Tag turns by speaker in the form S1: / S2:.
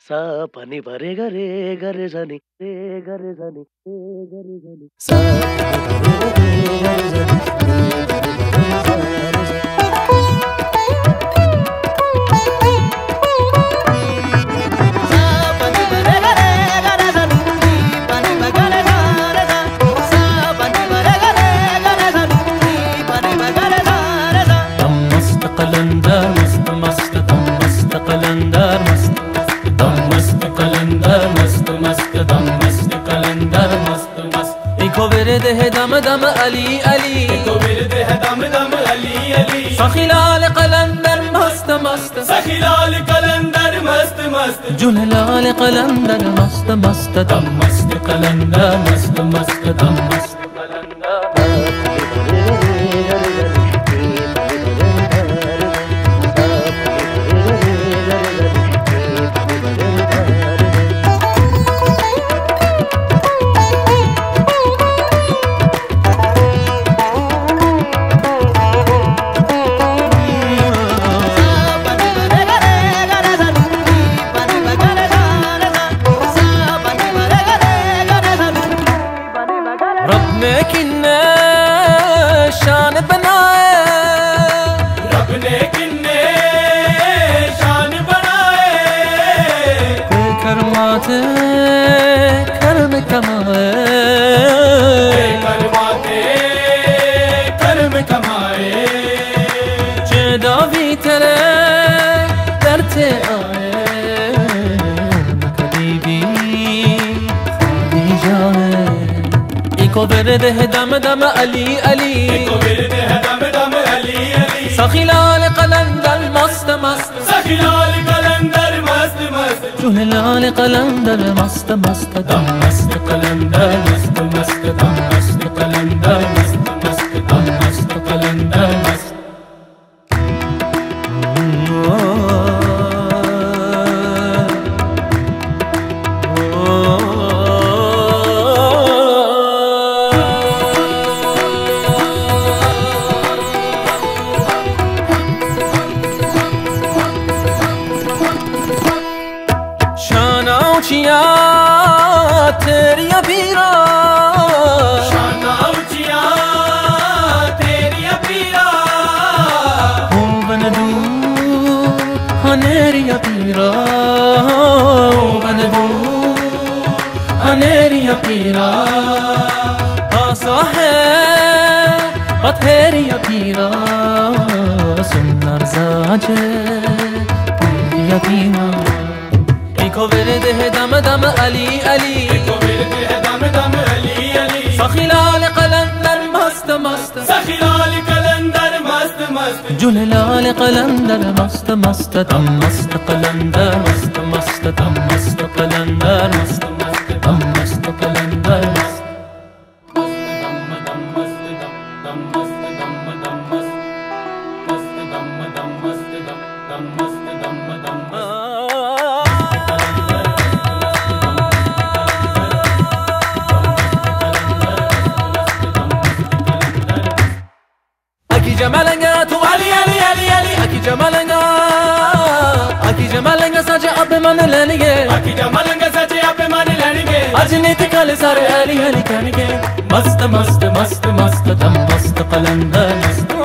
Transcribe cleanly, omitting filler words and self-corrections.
S1: सा पनि भरे गरे गरे जनी रे गरे जनी रे गरे जनी सा पनि भरे गरे जनी
S2: ورده دم دم علی علی
S3: تو ورده دم دم علی علی
S2: سخیلال قلندر مست مست
S3: سخیلال قلندر مست مست
S2: جلال قلندر مست مست دم مست قلندر مست مست دم مست शान बनाए
S3: रब ने किन्ने शान बनाए
S2: करमाते कर्म कमाए
S3: करमाते कर्म कमाए
S2: जेदा भी तेरे डरते आए कभी भी खाली जाए इको ورده دم دم علی علی
S3: تو ورده دم دم علی علی
S2: سخیلال قلندر مست مست
S3: سخیلال قلندر مست مست
S2: جلال قلندر مست مست دم مست قلندر مست مست دم مست قلندر مست مست دم مست قلندر مست ऊंचिया तेरी पीरा
S3: शान ऊंचिया तेरी पीरा
S2: हूँ बन दू हनेरी पीरा बन दू हनेरी पीरा आसा है पथेरी पीरा सुंदर साजे यकीना इको ورده دم دم علی علی
S3: تو ورده دم دم علی علی
S2: سخیلال قلندر مست مست
S3: سخیلال قلندر مست مست
S2: جلال قلندر مست مست دم مست قلندر مست مست دم مست قلندر مست مست دم مست قلندر مست جمالنگا تو علی علی علی علی اکی جمالنگا اکی جمالنگا ساجه اب من لنگے
S3: اکی جمالنگا ساجه اب من لنگے
S2: اج نیت کال سارے علی علی کنگے مست مست مست مست دم مست قلندر مست